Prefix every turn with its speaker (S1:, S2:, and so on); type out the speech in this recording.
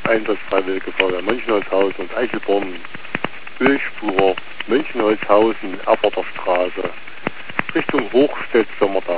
S1: Einsatz Freiwillige Feuerwehr Mönchenholzhausen und Eichelborn, Ölspurer, Mönchenholzhausen, Erberter Straße, Richtung Hochstedt,